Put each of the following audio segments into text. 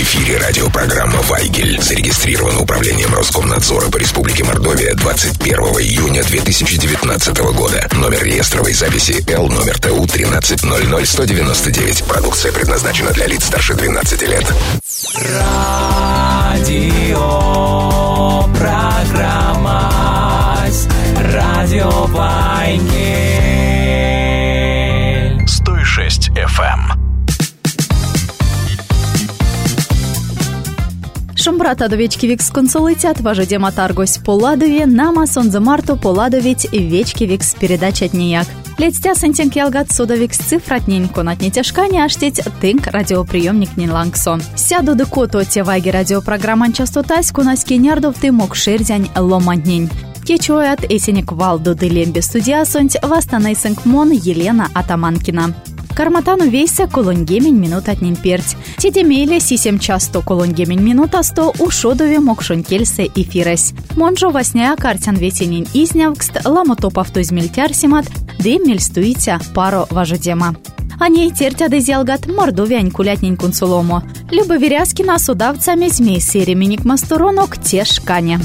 эфире радиопрограмма «Вайгель». Зарегистрирована управлением Роскомнадзора по Республике Мордовия 21 июня 2019 года. Номер реестровой записи Л номер ТУ 1300199. Продукция предназначена для лиц старше 12 лет. Радиопрограмма «Радио Вайгель». 106 FM. Шумбрата довечки викс консолитят, важедема таргось поладове, нама сонзамарту поладовить вечки викс передача днеяк. Летстя сентенк ялгат суда викс цифратнень конатне тяжкани аштеть тынк радиоприемник нин лангсон. Сяду декото те вайги радиопрограмман частотась кунаски нярдов ты мог шерзянь ломантнень. Кечуят эсенек валду дылембе студиасонть вастанайсенк мон Елена Атаманкина. Карматану вейся колонгемень минут отнень перть. Тедемейле сисем часто колонгемень минута 100 у шодове мокшонкельсе эфирес. Монжо восняя картян ветенин изнявкст ламотопав тузмельтярсимат деммель стуитя паро важедема. А ней тертя дезялгат мордовянь кулятнень кунсулому. Люба Веряскина судавцами змей сеременик мастуронок тешкане.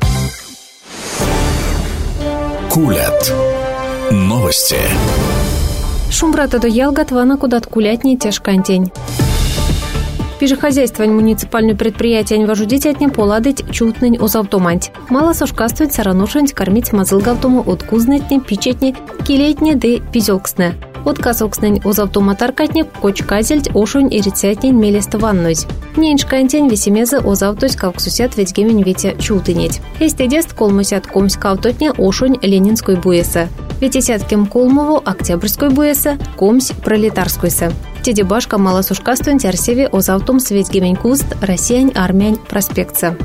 Кулят. Новости. Шумбрата до ялгат вана кудат кулятни тяжкантень. Пижехозяйствовань муниципальную предприятие важудетятне поладыть чутнень озавтоманть. Мало сошкастует саранушень кормить мазылгавтому откузнетне, пичетне, килетне де пизелксне. Откасокснень озавтоматаркатне кочказельть ошунь и рецятнень мелеста ваннойсь. Неньшкантень весемезы озавтось калксусят ведь гемень ветя чутынеть. Эстедест колмусят комськавтотне ошунь ленинской буеса. Ветесяткем колмову октябрьской буеса, комсь пролетарскойса. Тедебашка малосушкастуен тярсеве озавтом светь гемень куст Россиянь армянь проспектса.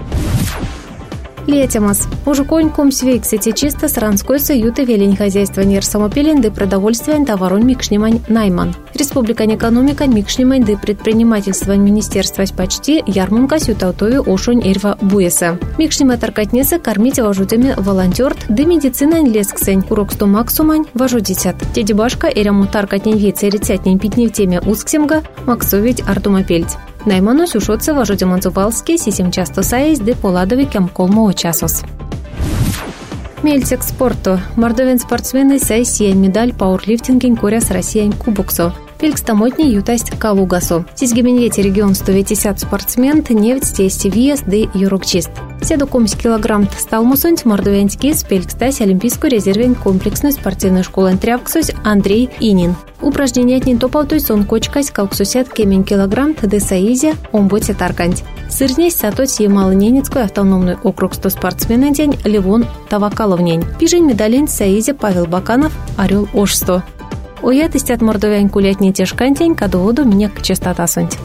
Летемас. Уже конь комсь вейксете чисто сранскойса юты велень хозяйства нер самопелен де продовольствия товарон микшнимань найман. Республика экономика микшнимань де предпринимательства министерства почти ярмунка сютаутови ошонь эрва буеса. Микшнима таркатнеса кормить вожутями волонтерт де медицина лесксень куроксто максумань вожудитят. Тедебашка эряму таркатнень веце рецятнень питнев теме усксемга максовить артумапельть. Найману сюшотце вожудеманцувалске сисем часто саез де поладови кем колмо часос. Мельцек спорту. Мордовен спортсмены саесиян медаль пауэрлифтинген коряс Россиян кубоксо. Пелькстамотни ютасть калугасо. Сизгеменвете регион 150 спортсмен нефть стести виес де юрокчист. Седу комсь килограмм сталмусонть мордовянский с пелькстась олимпийскую резервень комплексную спортивную школу трявксось Андрей Инин. Упражнение отнин топалтой сон кочкась калксусят кемень килограмм де саизе омботе тарканть. Сырнесь сатоть Ямало-Ненецкую автономный округ 100 спортсменный день Левон Тавакаловнень. Пижень медалень саизе Павел Баканов Орел Ошсто. Оят истят мордовян кулятни тяжкантень кадоводу минек частота сонть.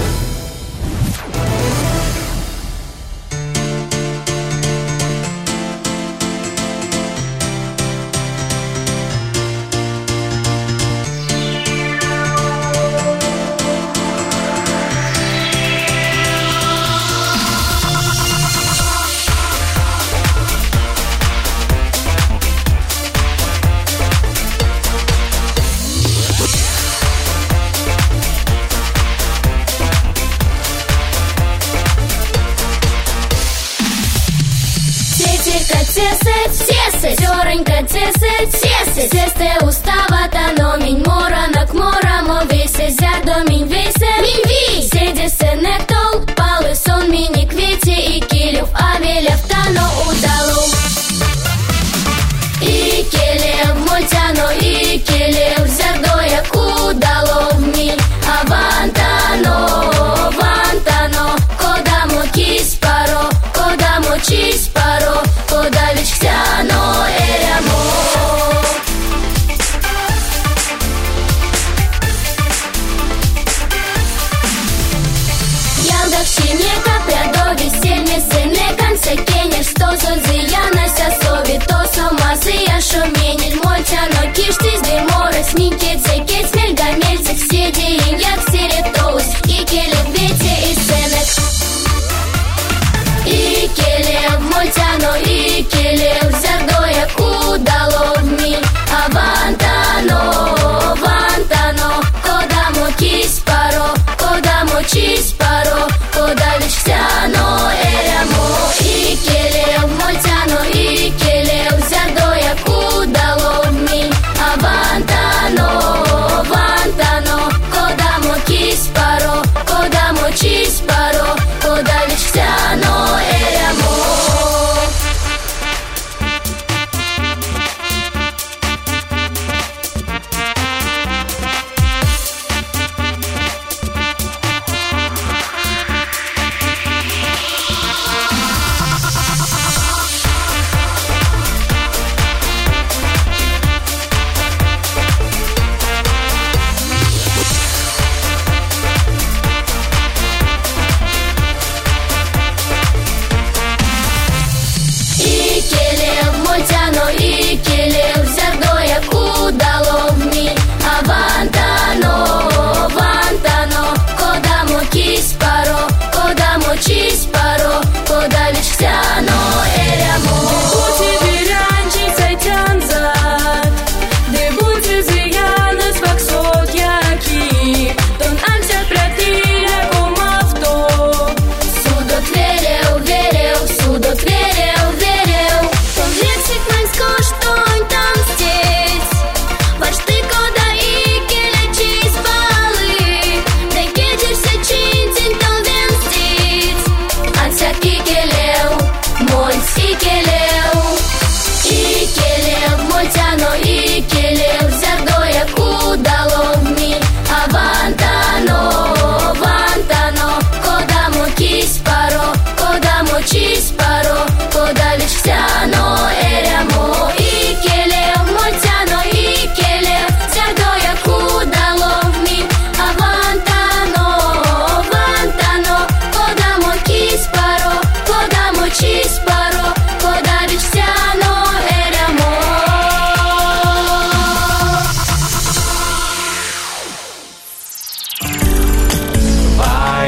Сесте уставата, но минь мора на кмора, мо весе зядо минь весе. Седе сене тол, палы сон мини квете и килев авелев тано удалу. И келев мультяно, и келев зядоя кудало в миль. Авантано, вантано, кода мо кис паро, кода мо чис паро, кода вич хтяно эрямо. Шинека прядови сельме сенекан секенер сто зодзияна сасови то сомазия шоменер мольтяно киштиз де морес минкет секет смельга мельцек седи им як серетоус и келев вете и сенек и келев мольтяно и келев зардоя кудало в миль авантано вантано кода мо кис паро кода мо чис паро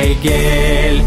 Вайгель.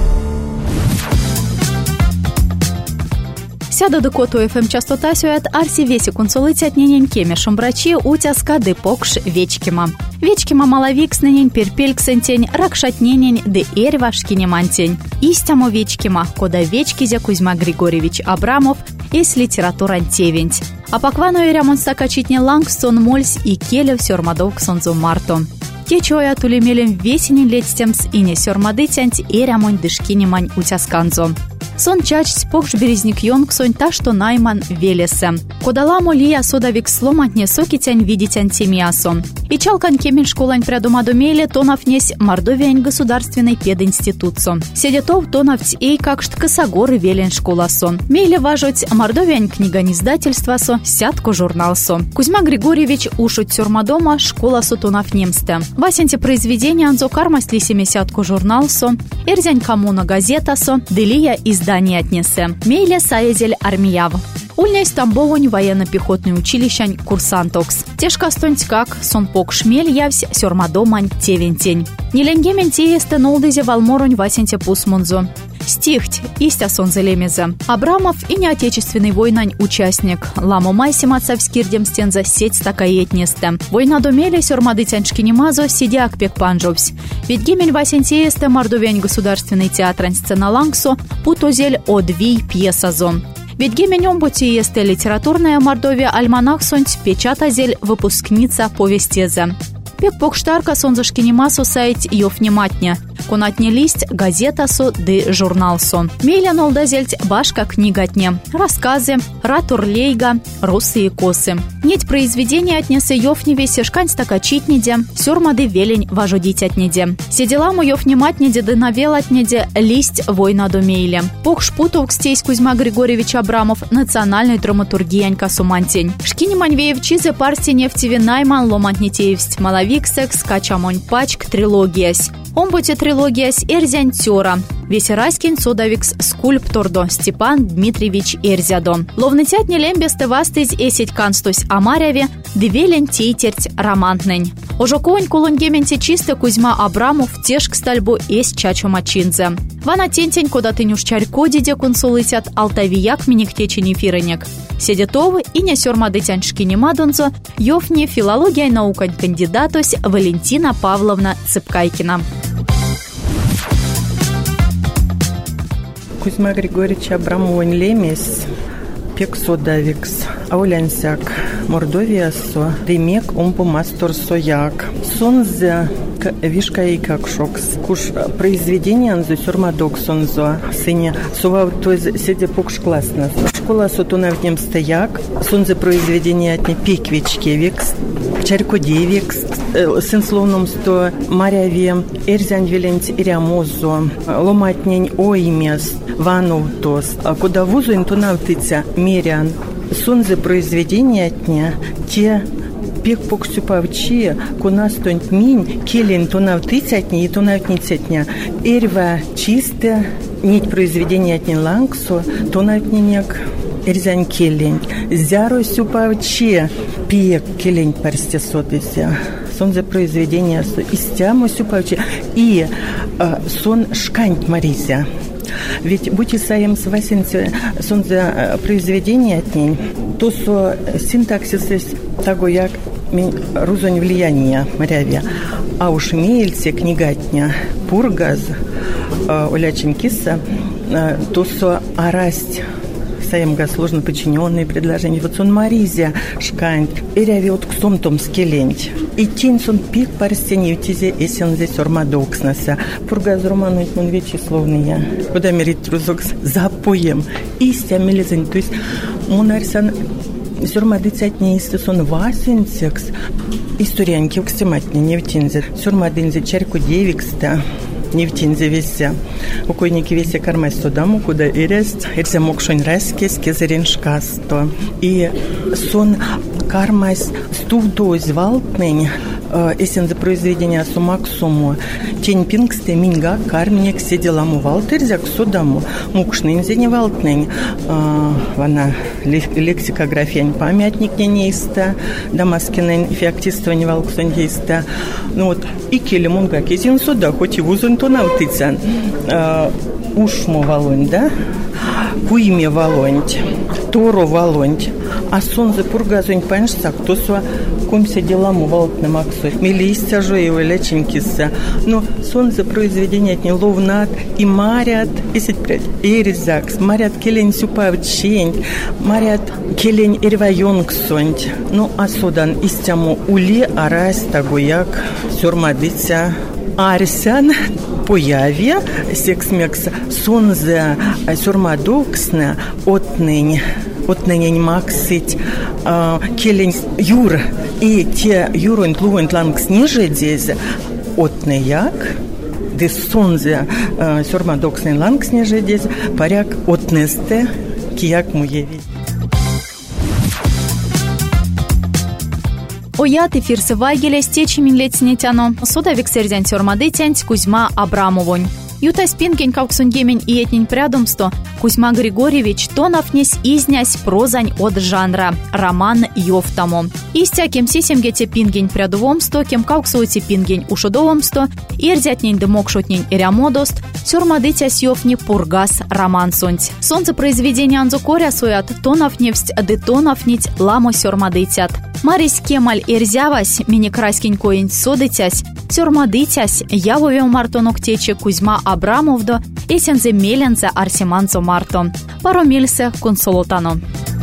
Сяда до коту ФМ частота сюет арси веси консолитят ненен кемешем брачи утяска де покш вечкима. Вечкима малавикс ненен перпельксентень ракшатненень де эрвашкине мантень. Истямо вечкима, кода вечкизе Кузьма Григорьевич Абрамов эс литературан тевенть. А поквану эрямон стакачитне лангсон мольс и келев сёрмадок сонзу марто. Те чоя тулемелем весенен летстемс и не сёрмадытянть эрямон дышкинемань утясканзо. Сон чачсь покш березник йонгсон та, что Найман велесе. Кодаламо лия содавик сломатне сокитянь видитянь темиасон. И чалкан кемен школань прядумадумеле тонафнесь Мордовиянь государственный пединститутсо. Седетов тонафть эй какшт косогоры велен школасон. Мейле важуть Мордовиянь книгоиздательствасо, сятко журналсо. Кузьма Григорьевич ушут сёрмадома школасо тонафнемсте. Васенте произведения анзо кармасли семисятко журналсо. Эрзянь коммуна газетасо, делия издание отнесе. Мейле саезель армияв. Ульняй Стамбовонь военно-пехотный училищань курсантокс. Тешка стонть как сон пок шмель явсь сёрмадомань тевентень. Неленгемен теесте нолдызе валморонь васенте пусмунзо. Стихть, истя сон залемезе. Абрамов и неотечественный войнань участник. Ламо майсим отцавскирдем стенза сеть стакаетнесте. Война домеле сёрмадытяншки немазо сидяк пек панжовсь. Ведь гемень васентеесте Мордовиянь государственный театрань сцена лангсо путозель одвий пьесазон. Ведь геменем бутиесте литературная Мордовия альманах сонть печатазель выпускница повестезе. Пек покштарка сонзашкинемасо сайт ёфнематня. Конатне лист газетасо де журналсон. Мейля нолдазельть башка книгатне. Рассказы, ратурлейга, русые косы. Нить произведения отнесе ёфневе сешкань стакачитнеде, сёрмады велень важудить отнеде. Седеламу ёфнематнеде да навел отнеде лист война до мейле. Пок шпутовк стейсь Кузьма Григорьевич Абрамов национальной драматургиянь касумантень. Шкини манвеев чизе парсти нефтеве Найман ломантнетеевсть малавиксекс качамонь пачк трилогиясь. Омбуте трилогиясь Эрзянтёра. Весерайскин содавикс скульптордо Степан Дмитриевич Эрзядо. Ловнытятне лембесте вастыз эсить канстусь Амаряве, девелен тейтерть романтнень. Ожоконь кулонгементе чисто Кузьма Абрамов тешк стальбу эс чачо мачинзе. Вана тентень кода тынюш чарькодиде консулытят алтавияк минихтечени фирынек. Седетовы и не сёрмадытяншки немадонзо, ёфне филология наукань кандидатусь Валентина Павловна Цыпкайкина. Кузьма Григорьевич Абрамовонь лемес, пек содавикс, аулянсяк, Мордовиясо, ремек умпу мастор сояк. Сонзе вишка и как шокс. Куш произведение анзо сёрмадок сонзо. Сыне сував той седе покш классно. Школа сотуна в нем стояк. Сонзе произведение отне пиквичкевикс. Чарькодевикс. Сын словном сто Маряве. Эрзянь веленць ирямозо. Ломатнень оймес. Ванувтос. Куда вузу интонавтыця мерян. Сонзе произведение отне те пек поксюпавчи кунастонь минь келин тонавтыцятня и тонавтницятня. Эрва чисто нить произведение отне лангсо тонавтненек эрзянь келин. Зяро сюпавчи пек келин парстесотыся. Сонзе произведение истямо сюпавчи и сон шканть марися. Ведь будь исаем с васенце сонзе произведение от ней, то со синтаксис того як рузонь влияния морявия, а уж мейльце книгатня пургаз олячин киса, то со арасть саемга сложно подчиненные предложения. Вот сон Маризия шкант, эряви от ксом том скелень. И тень сон пик парстени утизе эсен здесь ормадокснаса. Пургаз романует мон вечи словные. Куда мерить трузок запоем. Истя мелезень. То есть монарсан сёрмадыцятне исты сон васенсекс. Историанки укстематне невтинзе. Сёрмадынзе чарькодевикста. Невтинзе веся. Укойники веся кармай содаму, куда ирест, эрзе мокшонь раскес, кезерен шкасто. И сон кармай стувдоз валтнень, Эсен за произведение сумаксуму. Тень пингсте минга карминек седеламу валтерзяк судаму. Мукшнын зене валтнень. Вана лексикография памятник не есть. Дамаскинен феоктиство не валксон есть. Ну вот и келемунга кезин суда, хоть и вузун то навтыцан. Ушму волонь, да? Куиме волонь, Тору волонь. А сонзе пургазонь паншсак, то сва комся деламу валтным аксой. Милистя же его леченькиса. Но сонзе произведение от ловнат и марят, и сетпрядь, и резакс, марят келень сюпавчень, марят келень ирвайонгсонь. Ну, а содан истяму ули арась тагуяк сюрмадыця арсян появе секс-мекс сонзе сюрмадоксна отныне максить келень юр и те юрон плуент лангс ниже дезе отныяк дес сонзе сюрмадоксный лангс ниже дезе паряк отнесте кияк муеви. Оят эфирсы вайгеле стечимин летснетяно. Суда виксерден сёрмадытянь Кузьма Абрамовонь. Юта спинкень кауксунгемень и этнень прядумсто Кузьма Григорьевич тонафнесь изнясь прозань от жанра роман ёфтамо. Истя кем сисемгете пингень прядувомсто, кем кауксуйте пингень ушудовомсто, ирзятнень дымок шотнень ирямодост, сёрмадытясь ёфни пургас роман сонть. Солнце произведения анзу коря суят тонафневсть детонафнить ламо сёрмадытят. Марис кемаль ирзявась, мини-краскень коень содытясь, сёрмадытясь, явове мартонок тече Кузьма Абрамовдо, эсензе мелензе арсиманцо марто. Паромельсе консолотано.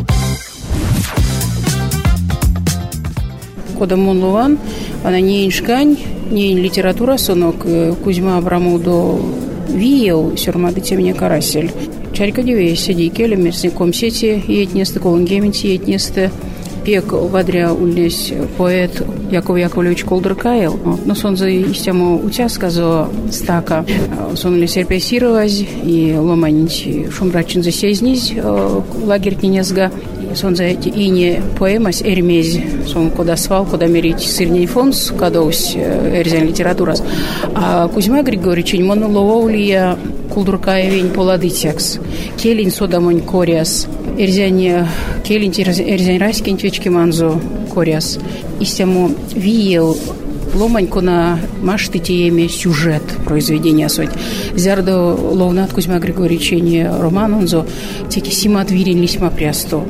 Кода Монлуван, она не иншкань, не литература сонок, Кузьма Абрамовдо виел сёрмадыте мне карасель. Чарика диве сиди келем, мерсником сети, етнесты колонгементи, етнесты пек вадря улес поэт Яков Яковлевич Колдыркайл. Но сон за истему утя сказо стака. Сон ли серпесировать и ломанить шумрачин за сезнись лагерь князга. Сон за эти ине поэмас эрмез. Сон куда свал, куда мерить сырний фонс, кадоус эрзен литература. А Кузьма Григорьевич мон ловолия Колдыркаевень поладытякс. Келин содамонь кориас. Эрзяне келин эрзян райскин твечки манзо кориас. Истему виел ломанько на машты теме сюжет произведения суть. Зярдо ловнат Кузьма Григорьевич не роман онзо теки симат вирин лисма прясто.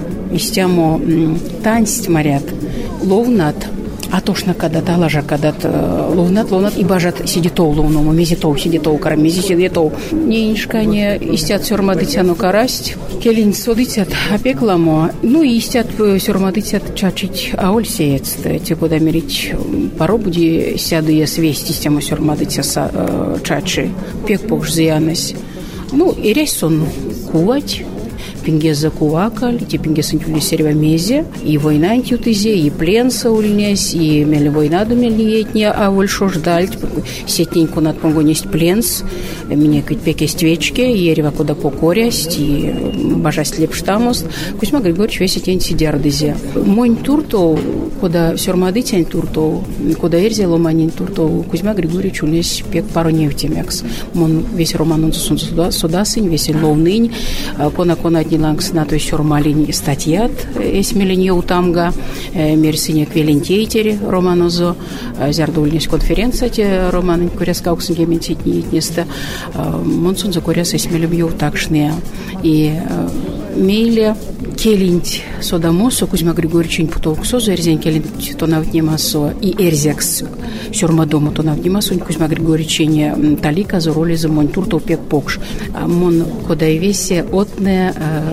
Истему тансть марят ловнат. А тошна когда-то, лажа когда-то ловнат, и бажат сидитоу ловному, мезитоу, карам, мези сидитоу. Ненешка не истят сёрмадытяну карасть, келин содытят опекламо, ну и истят сёрмадытят чачить аоль сеец, типа дамерить паробуди сяды свесть истему сёрмадытя чачи, пек погж зиянась. Ну и рейс сон кувать. Пингеза кувакаль, и пингез антюли серва мезе, и война антютызе, и плен саульнес, и мели война думельниетня, а вольшо ждаль, сетненько над погонесть пленс, мне кыть пеке ствечки, ерева куда покорясть, и бажасть лепштамост, Кузьма Григорьевич весь этень сидярдызе. Монь туртов, куда сёрмадытянь туртов, куда эрзе ломанин туртов, Кузьма Григорьевич унес пек пару невтемякс. Мон весь роман он судасынь, весь ловнынь, кона лангс на той сюрмалинь статьят эсмеленье утамга мерсине квелентейтери романозо зярдульнись конференция те роман куряс кауксенгементи несте монсон за куряс эсмелем утакшне и мейле келинть содамосо Кузьма Григорьевич путовксо эрзень келинть то навднимасо и эрзекс сюрмадому то навднимасо Кузьма Григорьевич не талика за роли за монтурто пек покш мон кодай весе отне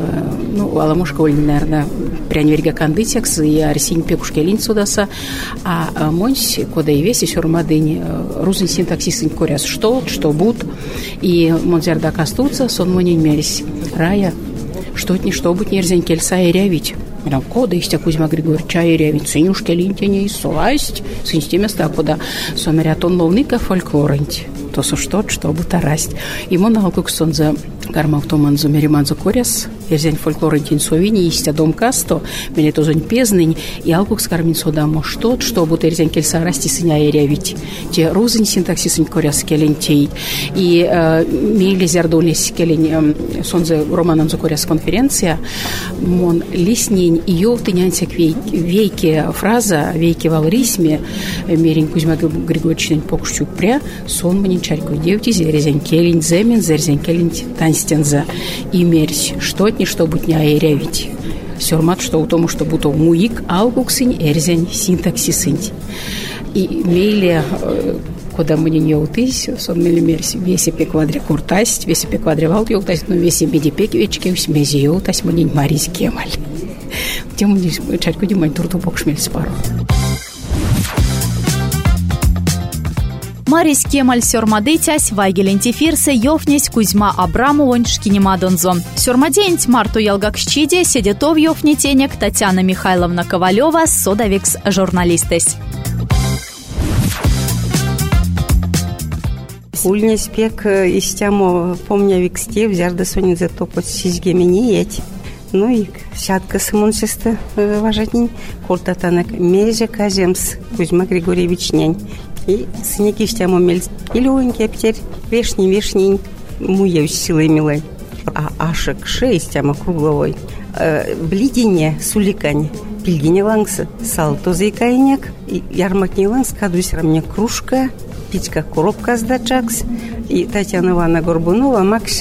ну аламушка оль наверное прянверга кандытекс и арсень пекуш келинть содаса а монсь кодай весе сюрмадынь рузын синтаксисынь коряс что буд и монзерда кастуца сон монень мерись рая что быть нельзя кельса и рявить. Кода истя Кузьма Григорьевич и рявить. Сынюшки линтяне и сласть. Сынсти места, куда сомерят он ловника фольклорынть. То что будет расть. И моналку ксон за Гармав томанзу мериманзу коряс, ерзень фольклорентин совини, истя дом касто, мене тозонь пезнень, и алкук скармин содамо что будто ерзень кельса расти сыня ерявить. Те розынь синтаксисынь коряс келентей. И мейле зярдолес келень сонзе романанзу коряс конференция, мон лиснень ее тынянсек вейке фраза, вейке валрисме, мерень Кузьма Григорьевич покушчук пря, сон манин чарьку девтизе, ерзень келень земен, зерзень келень танстенза и мерсь, что от ничто будь не аэрявить. Сёрмат, что у тому, что будто муик, алгуксынь, эрзень, синтаксисынь. И мейле, куда мы не утысь, сон мели мерсь, весе пе квадре куртасть, весе пе квадре валт ёлтасть, но весе медипек вечке, усмези ёлтасть, манин марись кемаль. Тему не чарьку димань турту покшмель спару. Марис Кемаль сёрмадытясь, вайгелентифирсе ёфнесь Кузьма Абрамовонь шкинемадонзо. Сёрмаденть Марту Ялгакшчиде седетов ёфнетенек Татьяна Михайловна Ковалева, содавикс журналистес. Ульнесь пек истямо помня виксте взярда сонидзе топот сизгемениеть. Ну и сядка сымонсесты важатнень, куртатанак меже каземс Кузьма Григорьевич нянь. И сыняки штямо мельц. И лёгонький аптер, вешний, муею силой милой. А ашек шеистямо кругловой. Блидине суликань, пильгине лангсы, салто заикайняк, и ярмакни лангс, кадусь рамне кружка, пичка коробка сдачакс, и Татьяна Ивановна Горбунова, макс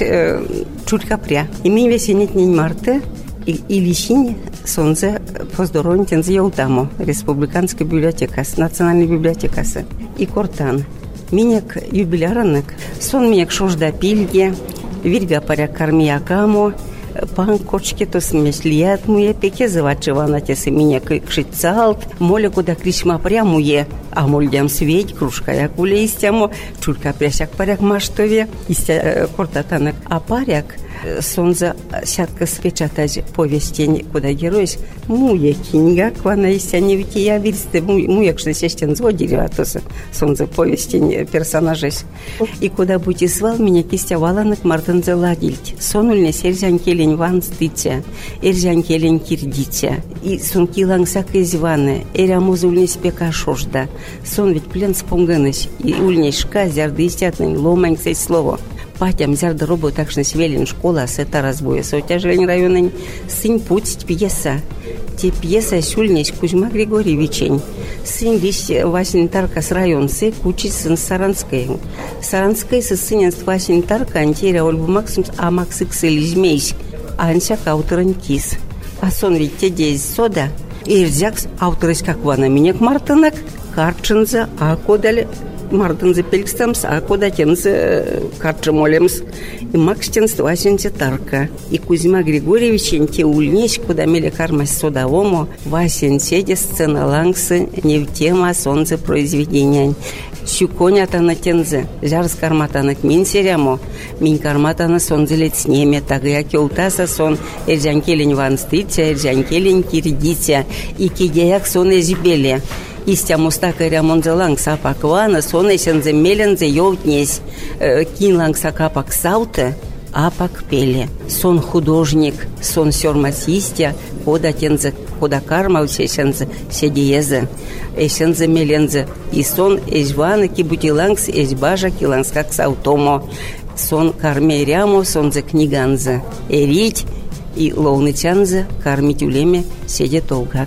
чутка пря. И ми весенет нень марте, и лисинь сонзе поздоровен тензе яутамо, республиканская библиотека, национальная библиотека. И кортан. Минек юбилярынок, сон минек шожда пильге, вирга паряк кармиякамо, пан кочки то смеслият муе, пеке завачевана тесы минек кшицалт, моле куда кришма прямуе, а мольдям светь, кружка якуле истямо, чурка прясяк паряк маштове, истя кортатанок, а паряк сонза сятка спечатать повестень, куда героис муе киньга, квана истяне ведь я вирсте муек что сестен зводили, тоса сонза повестень персонажей. И куда будь свал меня кистяваланок мартензе ладильть, сонульне серзян келень ван стытя, эрзян келень кирдитя, и сон килан всякой званы, эря музульне спека шожда, сон ведь плен спонгынась, и ульне шка зярды истятный ломань сей слово. Патям зярда робу такшно свелен школа сета разбоя. Сотяжлень района сын путь пьеса. Те пьеса сюльнесь Кузьма Григорьевичень. Сын весь Васин Тарка с район сы кучить сын Саранской. Саранской сы сынен Васин Тарка антиря Ольбу Максимс а Максикс или змейсь. А анся каутеран кис. А сон ведь те десь сода. И рзякс аутерась как вана минек мартынак. Карченза а кодали Мартин за пельстамс, а куда тенцы карчемолемс, и макстенс Васенце Тарка. И Кузьма Григорьевич те ульнесь, куда мели кармась содовому, Васен седе сцена лангсы, не в тема солнце произведения. Щуконята на тензе, жарс кармата на кмин серямо, мин кармата на солнце лет снеме, так я кеутаса сон, эрзянкелень ван стыця, эрзянкелень кирдитя, и кидеяк сон эзибеле. Истя мустака ремонзеланг сапак вана, сонесензе мелензе ёлтнесь, кинланг сакапак сауте, апак пеле. Сон художник, сон сёрмасистя, кода тензе, кода карма усесензе, седиезе, эсензе мелензе, и сон эзьвана кибутилангс, эзьбажа килангс как саутомо, сон кармерямо, сонзе книганзе, эрить и лоунычанзе, кармить улеме, седе толгак.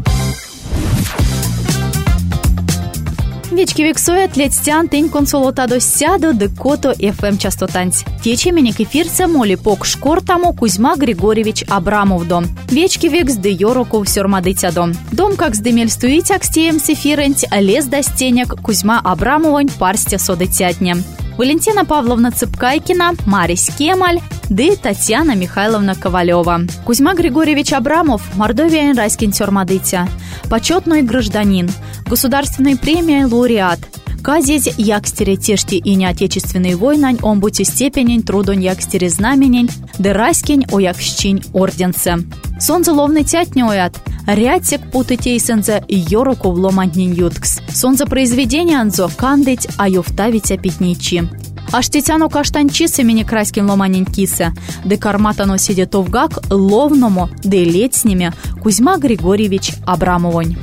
Вечки вексует летстян тень консолота до сяду декото ФМ частотанць. Тече менек эфирца моли пок шкортамо Кузьма Григорьевич Абрамов дом. Вечки векс де йороков сёрмадыця дом. Дом как сдемель стуитяк стеем сефиренть, лез до стенек Кузьма Абрамовонь парстя содыцятне. Валентина Павловна Цыпкайкина, Марис Кемаль, да Татьяна Михайловна Ковалева. Кузьма Григорьевич Абрамов, Мордовия Райскин сёрмадыця, почетный гражданин, государственной премией лауреат. Казезь якстере тешти и неотечественной войнань омбути степенень трудонь якстере знаменень, да райскин оякщинь орденце. Сон заловный тятня оят, рядсек путытей сензе йороку вломантнин юткс. Сон за произведение анзо кандыть, а юфтавитя питничи. Аштетяно каштанчисы мені краськін ломанін кисе, де карматано сиде товгак ловному, де летсними Кузьма Григорьевич Абрамовонь.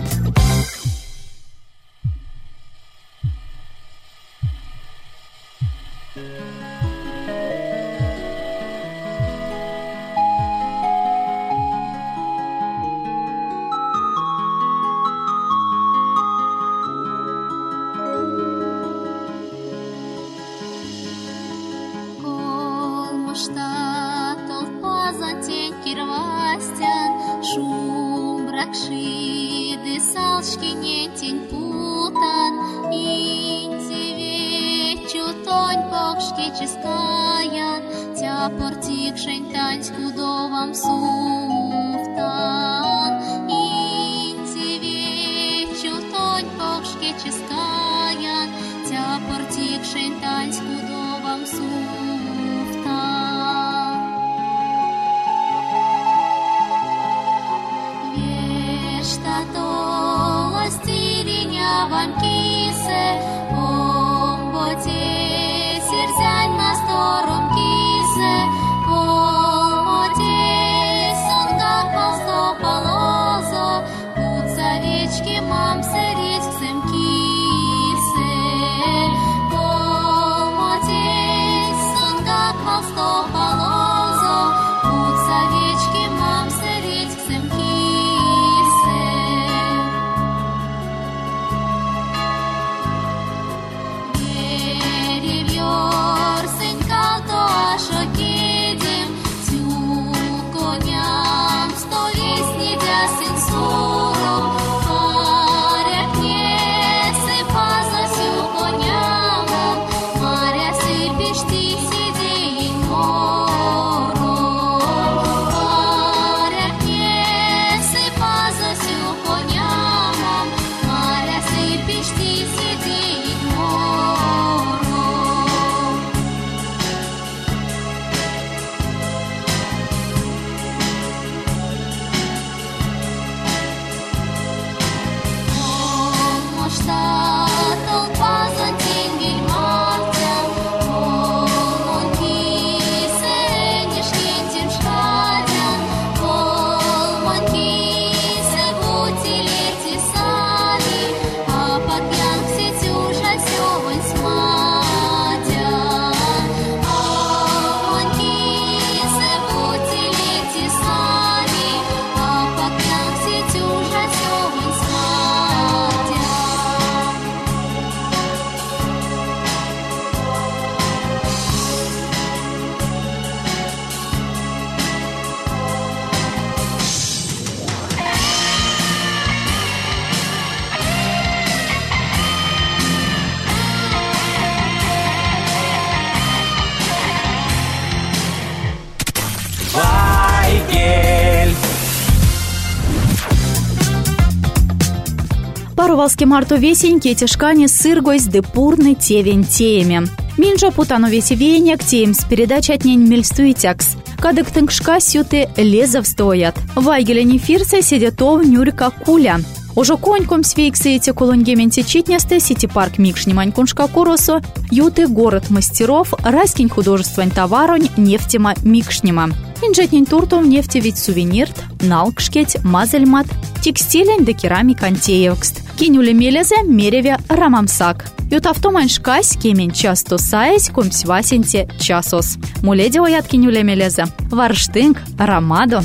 Парувалски марто весень кетешкани сыргойс де пурны тевень теями. Минжа путану веси веяняк теем с передачи от нень мельстуитякс. Кадык тыңшка сюты лезов стоят. Вайгеля нефирса сидетов нюрка куля. Уже коньком свейксы эти кулунгементи читнесты сити парк микшнимань куншка куросу, юты город мастеров, раскинь художествень товаронь нефтема микшнима. Инжетнень туртом нефти ведь сувенирт, налкшкеть, мазельмат, текстилень да керамик антеевкст. Кинюле мелезе мереве рамамсак. Ютавтомань шкась кемен часто саесь комсь васенте часос. Муледе оят кинюле мелезе. Варштынг рамадо.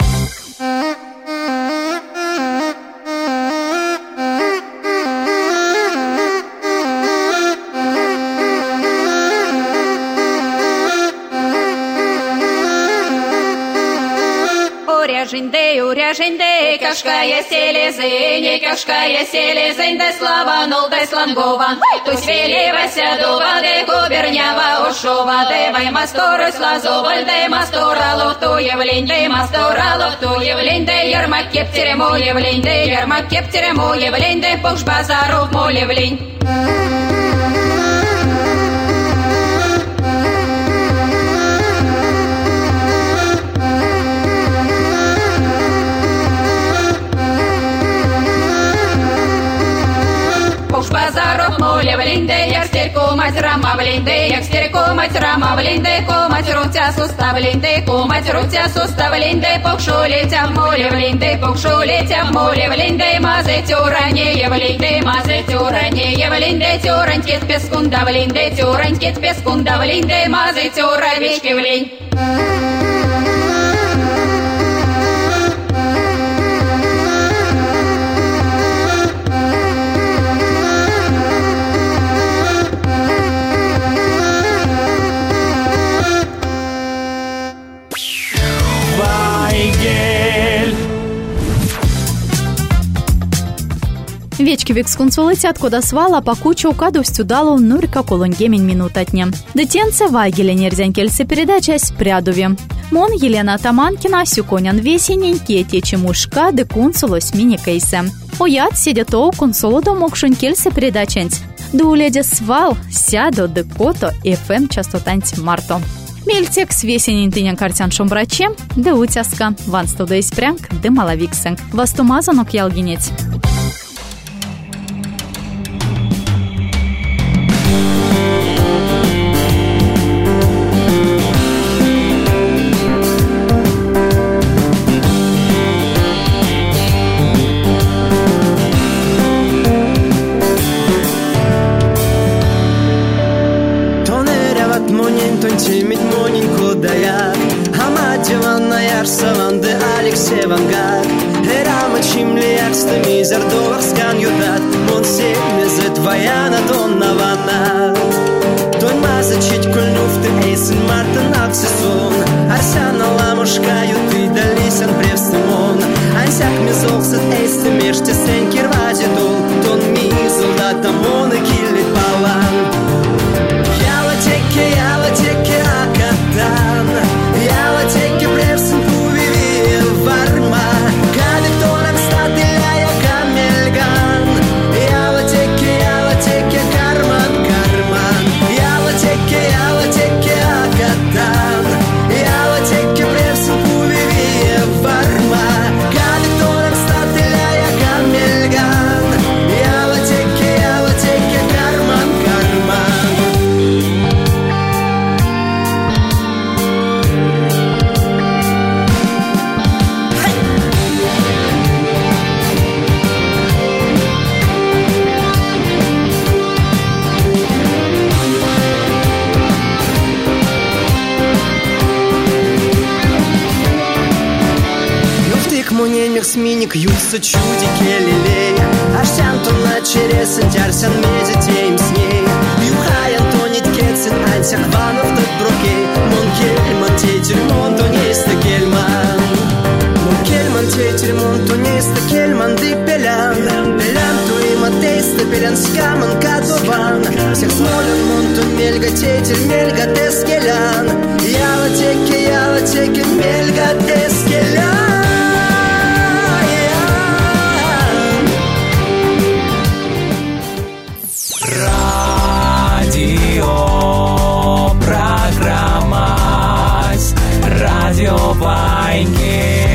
Уряженде, кашкая селезень, кашкая селезень, да славанул, да слангован. Тусь велевася дува, де губернява ушова, де вай масторы слазоваль, де масторалов ту явлень, де масторалов ту явлень, де ярмак кептерему явлень, де ярмак кептерему явлень, де пуш базаров му явлень. Базаров моля влинде, як стерку мать рама влинде, як стерку мать рама влинде, мать рутя сустав линде, мать рутя сустав линде, покшулитя моле влинде, покшулитя моле влинде, мазе тюране влинде, мазе тюране влинде, тюранькит пескунда влинде, тюранькит пескунда влинде, мазе тюравички влинь. Вечки виксконсулитят кода свала покучу кадустю дало нурка колонгемень минутатне. Детенце Вайгеля нерзянкельсе передача спрядове. Мон Елена Таманкина сюконян весенень кети чемушка де консулос мини-кейсе. Оят сидето консулу домокшункельсе передаченц. Дуледе свал сядо де кото FM частотанц марто. Мельтек с весенень тынян картян шумбрачем, де утяска, ван студо испрянк, де малавиксенг. Вастумазанок ялгинец. Юкса чудики лилей, Арсян тонна через Арсян медитеем с ней. Юхай Антонит Кетсин, Ансяк Ванов тот брокей. Мон кельман тетель, мон то не ста кельман. Мон кельман тетель, мон то не ста кельман, ды пелян. Пелян то и матейста, пелян скаман кадован. Всех смолен, мон то мельга тетель, мельга тескелян. Яла теке, мельга тескелян. Программа Радио Вайгель.